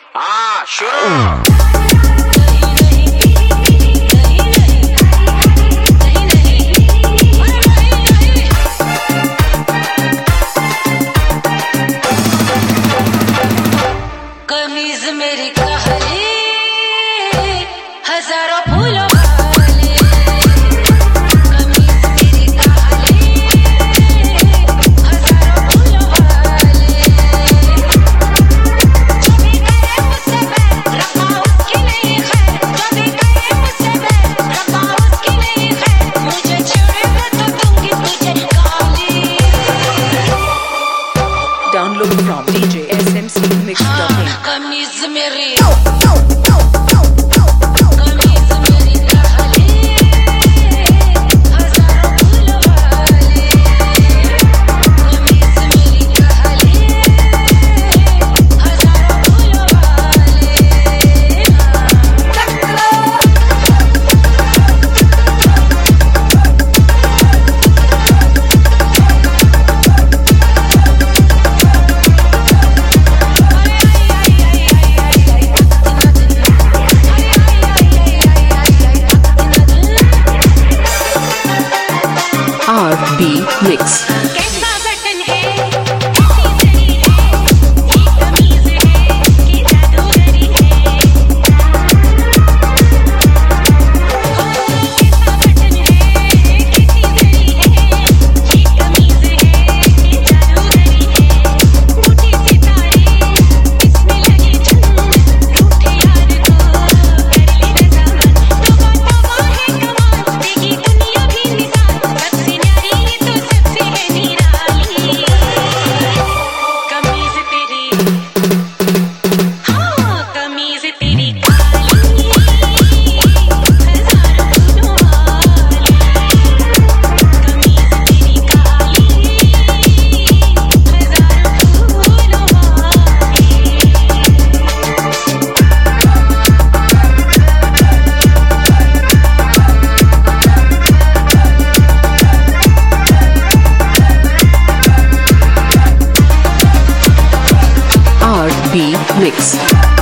हाँ शुरू। कमीज मेरी कहली हजारों फूलों वाले, कमीज मेरी कहली हजारों फूलों वाले, जो भी करे मुझसे बैर रखा उसकी नहीं खैर, जो भी करे मुझसे बैर रखा उसकी नहीं खैर, मुझे छेड़ेगा तो दूंगी तुझे गाली। Download from DJ SMC Mix.in. कमीज मेरी RB Mix. कैसा बटन है, कैसी जड़ी है, ये कमीज है कि जादूगरी है। कैसा बटन है, कैसी जड़ी है, ये कमीज है कि जादूगरी है। बूटी सितारे इसमें लगी चंद, रूठे यार को कर ली रजामंद। तौबा तौबा है कमाल, देगी दुनिया भी निसार, सबसे न्यारी तो सबसे है निराली। कमीज तेरी, हाँ कमीज तेरी काली, हजारों फूलों वाली, कमीज तेरी काली, हजारों फूलों RB Mix.